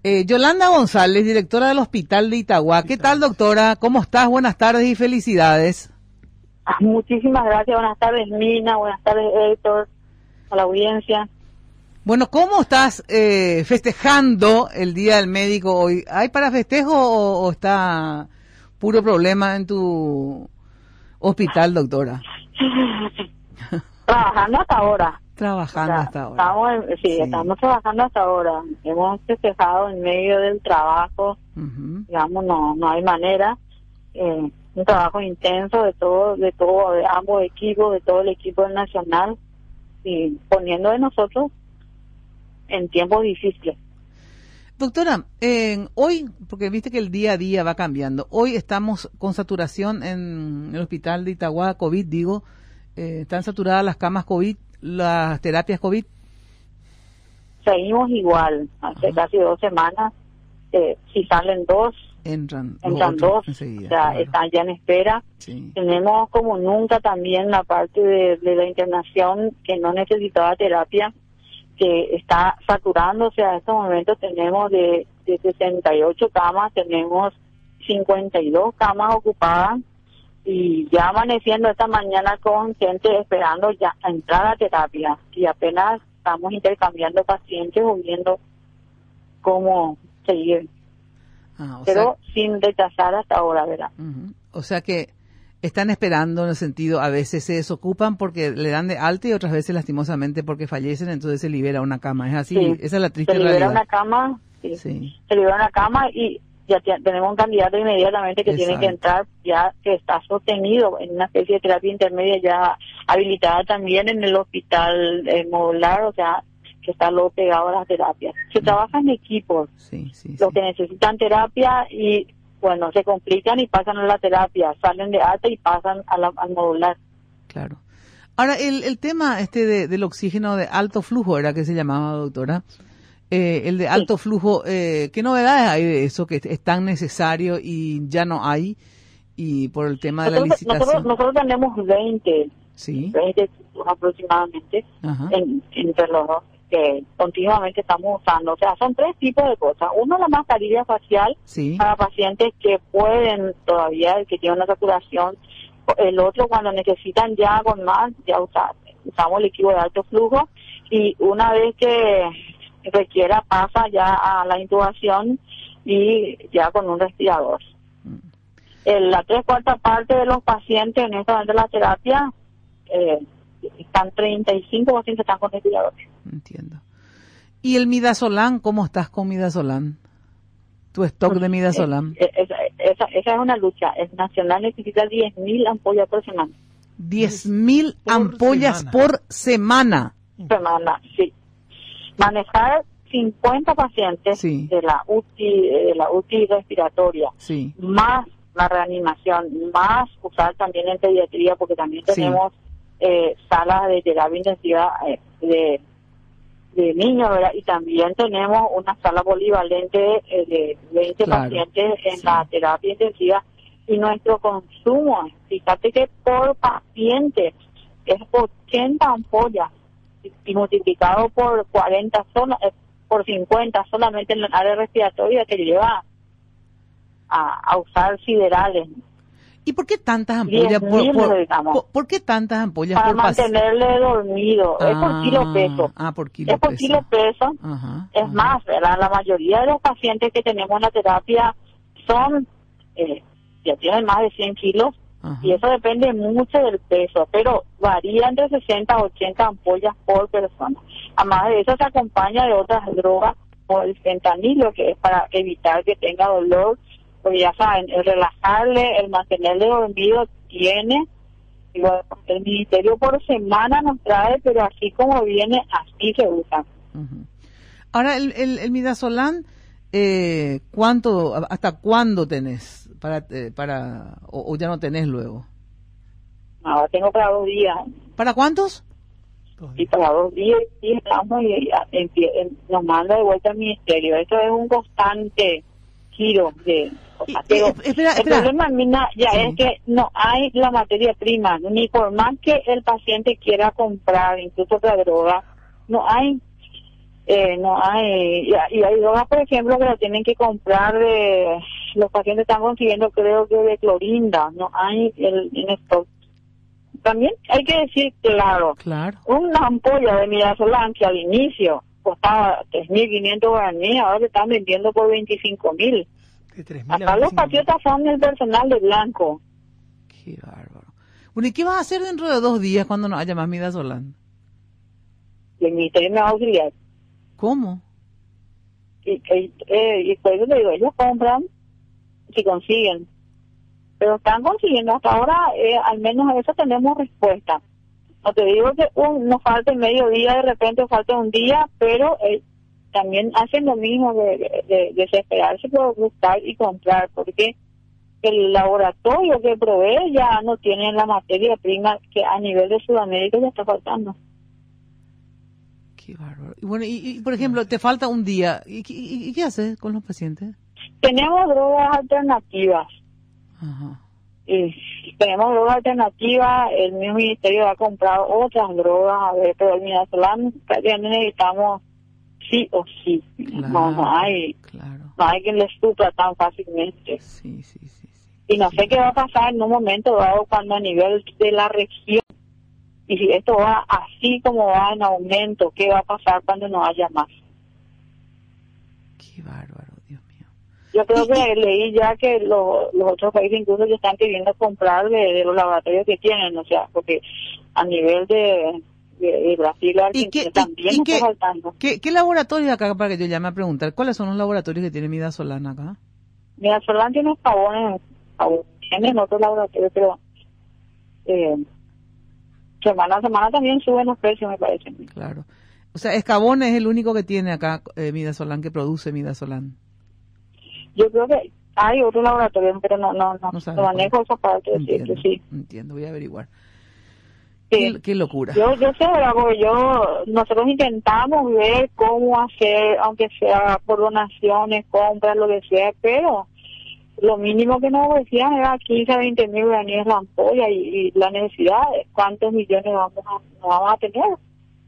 Yolanda González, directora del Hospital de Itagua. ¿Qué tal, doctora? ¿Cómo estás? Buenas tardes y felicidades. Muchísimas gracias. Buenas tardes, Mina. Buenas tardes, Héctor, a la audiencia. Bueno, ¿cómo estás festejando el Día del Médico hoy? ¿Hay para festejo o está puro problema en tu hospital, doctora? Trabajando hasta ahora. Trabajando hasta ahora. Estamos trabajando hasta ahora. Hemos festejado en medio del trabajo. Digamos, no hay manera. Un trabajo intenso de ambos equipos, de todo el equipo del Nacional, y poniendo de nosotros en tiempos difíciles. Doctora, hoy, porque viste que el día a día va cambiando, hoy estamos con saturación en el hospital de Itagua, COVID, digo, están saturadas las camas COVID, las terapias COVID. Seguimos igual, hace casi 2 semanas, si salen 2, entran 2, o sea, claro. Están ya en espera. Sí. Tenemos como nunca también la parte de la internación que no necesitaba terapia, que está saturándose. A estos momentos tenemos de 68 camas, tenemos 52 camas ocupadas, y ya amaneciendo esta mañana con gente esperando ya a entrar a terapia, y apenas estamos intercambiando pacientes o viendo cómo seguir. Pero sin rechazar hasta ahora, ¿verdad? O sea que están esperando, en el sentido, a veces se desocupan porque le dan de alta y otras veces lastimosamente porque fallecen, entonces se libera una cama. ¿Es así? Sí. Esa es la triste realidad. Se libera una cama, sí. Se libera una cama y ya tenemos un candidato inmediatamente que tiene que entrar, ya que está sostenido en una especie de terapia intermedia ya habilitada también en el hospital modular, o sea, que está luego pegado a las terapias. Se trabaja en equipos, los que necesitan terapia y, bueno, se complican y pasan a la terapia, salen de alta y pasan al modular. Claro. Ahora, el tema del oxígeno de alto flujo, ¿era que se llamaba, doctora? El de alto flujo, ¿qué novedades hay de eso que es tan necesario y ya no hay? Y por el tema de la licitación. Nosotros tenemos 20 aproximadamente entre los dos que continuamente estamos usando. O sea, son 3 tipos de cosas. Uno, la mascarilla facial para pacientes que pueden todavía, que tienen una saturación. El otro, cuando necesitan ya con más, ya usamos el equipo de alto flujo, y una vez que requiera pasa ya a la intubación y ya con un respirador. La 3/4 parte de los pacientes en esta de la terapia están 35% están con respiradores. Entiendo. ¿Y el Midazolam? ¿Cómo estás con Midazolam? ¿Tu stock de Midazolam? Esa es una lucha. El Nacional necesita 10.000 ampollas por semana. 10.000 ampollas por semana. Sí. Manejar 50 pacientes de la UTI respiratoria, más la reanimación, más usar también en pediatría, porque también tenemos salas de terapia intensiva de niños, ¿verdad? Y también tenemos una sala polivalente de 20 pacientes en la terapia intensiva, y nuestro consumo, fíjate que por paciente es 80 ampollas, y multiplicado por 40 por 50 solamente en el área respiratoria, te lleva a usar siderales. ¿Y por qué tantas ampollas? ¿Por qué tantas ampollas para por paciente? Para mantenerle dormido. Es por kilo peso. Por kilo es por peso. Kilo peso. Es más, ¿verdad? La mayoría de los pacientes que tenemos en la terapia son ya tienen más de 100 kilos. Y eso depende mucho del peso, pero varía entre 60 a 80 ampollas por persona. Además de eso, se acompaña de otras drogas, como el fentanilo, que es para evitar que tenga dolor, porque ya saben, el relajarle, el mantenerle dormido tiene. Y bueno, el ministerio por semana nos trae, pero así como viene, así se usa. Ahora, el Midazolam, ¿hasta cuándo tenés? O ya no tenés luego. Ahora tengo para 2 días. ¿Para cuántos? Y para 2 días y estamos nos manda de vuelta al ministerio. Esto es un constante giro de cosas. Pero el problema, Mina, es que no hay la materia prima, ni por más que el paciente quiera comprar incluso otra droga, no hay No hay, y hay drogas, por ejemplo, que la tienen que comprar de, los pacientes están consiguiendo, creo que de Clorinda, no hay en stock. También hay que decir, claro, una ampolla de midazolam que al inicio costaba 3.500 guaraníes, ahora se están vendiendo por 25.000. Acá los patriotas son el personal de blanco. Qué bárbaro. Bueno, ¿y qué vas a hacer dentro de 2 días cuando no haya más midazolam? El ministerio me va a auxiliar. ¿Cómo? Y por eso te digo, ellos compran si consiguen, pero están consiguiendo hasta ahora, al menos a eso tenemos respuesta. No te digo que nos falte medio día, de repente falta un día, pero también hacen lo mismo de desesperarse por buscar y comprar, porque el laboratorio que provee ya no tiene la materia prima que a nivel de Sudamérica ya está faltando. Qué bárbaro. Y bueno, y por ejemplo, te falta un día, ¿y qué haces con los pacientes? Tenemos drogas alternativas. Ajá. Tenemos drogas alternativas, el mismo ministerio ha comprado otras drogas, a ver, pero el midazolam prácticamente necesitamos sí o sí. Claro, no hay quien les supla tan fácilmente. Sí. Y no sé qué va a pasar en un momento dado cuando a nivel de la región, y si esto va así como va en aumento, ¿qué va a pasar cuando no haya más? Qué bárbaro, Dios mío. Yo creo que leí ya que los otros países incluso ya están queriendo comprar de los laboratorios que tienen, o sea, porque a nivel de Brasil, Argentina también está faltando. ¿Qué laboratorio acá, para que yo llame a preguntar, cuáles son los laboratorios que tiene midazolam acá? Midazolam tiene jabones, tienen otros laboratorios, pero semana a semana también suben los precios, me parece. Claro. O sea, Escabón es el único que tiene acá midazolam, que produce midazolam. Yo creo que hay otro laboratorio, pero no manejo esa parte. Entiendo, sí. Entiendo, voy a averiguar. Sí. Qué locura. Yo sé, porque nosotros intentamos ver cómo hacer, aunque sea por donaciones, compras, lo que sea, pero lo mínimo que nos decían era 15 a 20 mil guaraníes la ampolla, y la necesidad, ¿cuántos millones vamos a tener?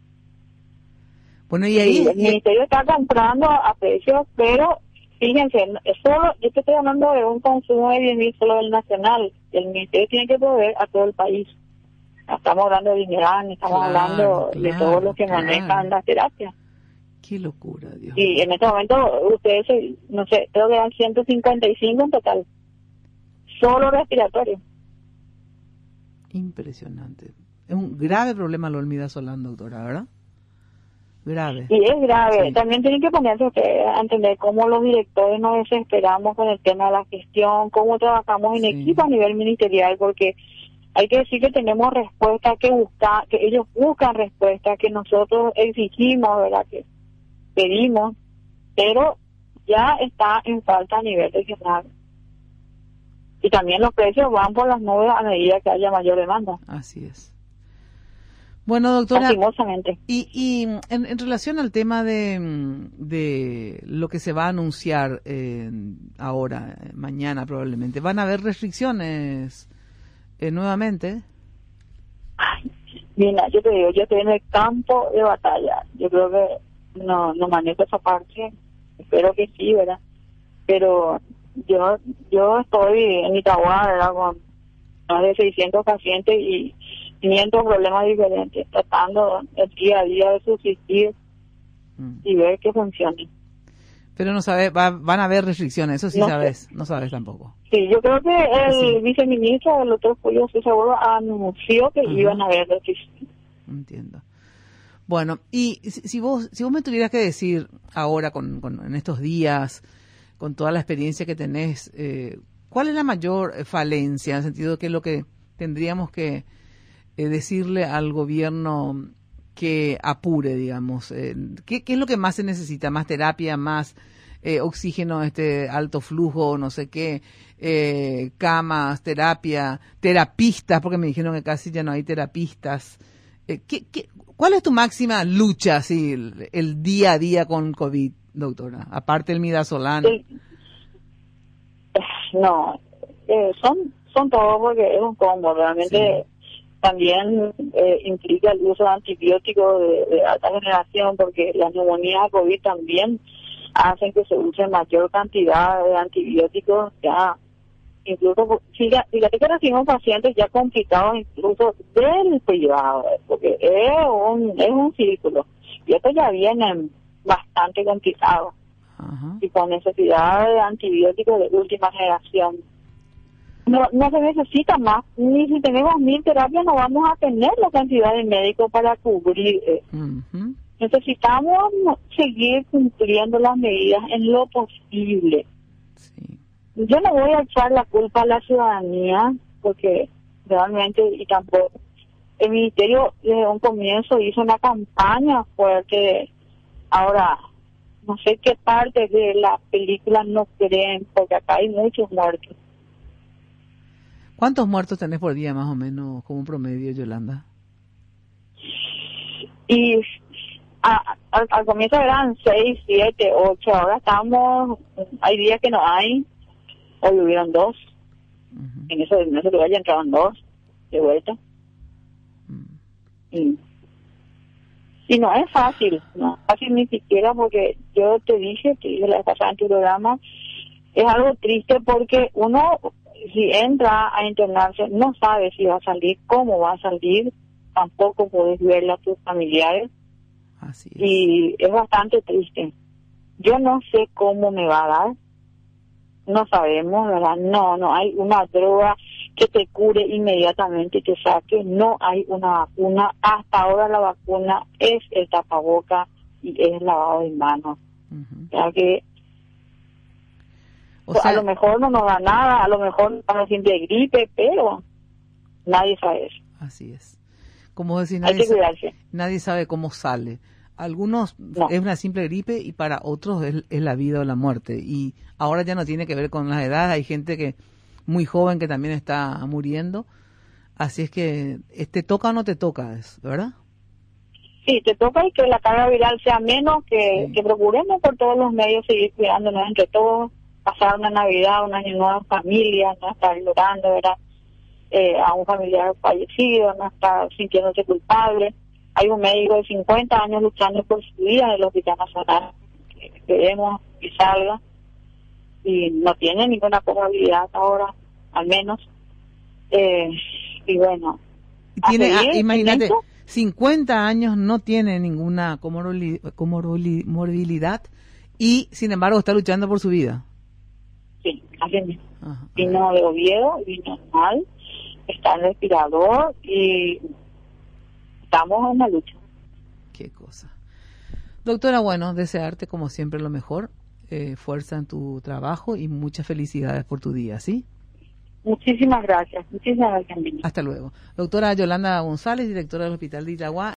Bueno, y ahí... el ministerio está comprando a precios, pero fíjense, yo te estoy hablando de un consumo de 10.000 solo del nacional. El ministerio tiene que proveer a todo el país. Estamos hablando de Dinerán, estamos hablando de todos los que manejan la terapia. Qué locura, Dios. Y en este momento, ustedes, no sé, creo que eran 155 en total. Solo respiratorio. Impresionante. Es un grave problema lo del midazolam, doctora, ¿verdad? Grave. Y es grave. Sí. También tienen que ponerse ustedes a entender cómo los directores nos desesperamos con el tema de la gestión, cómo trabajamos en equipo a nivel ministerial, porque hay que decir que tenemos respuestas que ellos buscan respuestas que nosotros exigimos, ¿verdad? Que pedimos, pero ya está en falta a nivel regional. Y también los precios van por las nubes a medida que haya mayor demanda. Así es. Bueno, doctora, lastimosamente. Y en relación al tema de lo que se va a anunciar ahora, mañana probablemente, ¿van a haber restricciones nuevamente? Ay, mira, yo te digo, yo estoy en el campo de batalla. Yo creo que no manejo esa parte, espero que sí, ¿verdad? Pero yo estoy en Itagua, ¿verdad? Con más de 600 pacientes y 500 problemas diferentes, tratando el día a día de subsistir y ver que funcione. Pero no sabes, van a haber restricciones, eso sí no sabes, sé. No sabes tampoco. Sí, yo creo que el viceministro, el doctor Julio César Borba, anunció que iban a haber restricciones. Entiendo. Bueno, y si vos me tuvieras que decir ahora, en estos días, con toda la experiencia que tenés, ¿cuál es la mayor falencia, en el sentido de que es lo que tendríamos que decirle al gobierno que apure, digamos? ¿Qué es lo que más se necesita? ¿Más terapia, más oxígeno, alto flujo, no sé qué, camas, terapistas, porque me dijeron que casi ya no hay terapistas? ¿Cuál es tu máxima lucha, así, el día a día con COVID, doctora? Aparte el midazolam. No, son todos, porque es un combo, realmente. también implica el uso de antibióticos de alta generación, porque la neumonía de COVID también hacen que se use mayor cantidad de antibióticos. Ya incluso, fíjate que recibimos pacientes ya complicados incluso del privado, porque es un círculo, y estos ya vienen bastante complicados. Ajá. Y con necesidad de antibióticos de última generación. No se necesita más, ni si tenemos 1000 terapias no vamos a tener la cantidad de médicos para cubrir. Necesitamos seguir cumpliendo las medidas en lo posible. Sí. Yo no voy a echar la culpa a la ciudadanía, porque realmente, y tampoco, el ministerio desde un comienzo hizo una campaña fuerte. Ahora, no sé qué parte de la película no creen, porque acá hay muchos muertos. ¿Cuántos muertos tenés por día, más o menos, como un promedio, Yolanda? Y al comienzo eran 6, 7, 8, ahora hay días que no hay, hoy hubieron 2, en ese lugar ya entraban 2 de vuelta. Y no es fácil, no es fácil ni siquiera, porque yo te dije la vez pasada en tu programa, es algo triste porque uno, si entra a internarse, no sabe si va a salir, cómo va a salir, tampoco podés verla a tus familiares. Así es. Y es bastante triste. Yo no sé cómo me va a dar, no sabemos, ¿verdad? No hay una droga que te cure inmediatamente y te saque, no hay una vacuna. Hasta ahora la vacuna es el tapaboca y es el lavado de manos. Ya que a lo mejor no nos da nada, a lo mejor nos da simple gripe, pero nadie sabe eso. Así es. Como decir, nadie sabe cómo sale. Algunos es una simple gripe y para otros es la vida o la muerte. Y ahora ya no tiene que ver con la edad. Hay gente que muy joven que también está muriendo. Así es que te toca o no te toca, ¿verdad? Sí, te toca, y que la carga viral sea menos, que procuremos por todos los medios seguir cuidándonos entre todos, pasar una Navidad, un año nuevo en familia, no estar llorando, ¿verdad? A un familiar fallecido, no estar sintiéndose culpable. Hay un médico de 50 años luchando por su vida en el Hospital Nacional, que esperemos que salga, y no tiene ninguna comorbilidad ahora, al menos. Y bueno, imagínate, 50 años, no tiene ninguna comorbilidad y sin embargo está luchando por su vida. Sí, así mismo. Vino de Oviedo, vino mal, está en el respirador y estamos en la lucha. Qué cosa. Doctora, bueno, desearte como siempre lo mejor, fuerza en tu trabajo y muchas felicidades por tu día, ¿sí? Muchísimas gracias, Mimi. Hasta luego. Doctora Yolanda González, directora del Hospital de Itagua.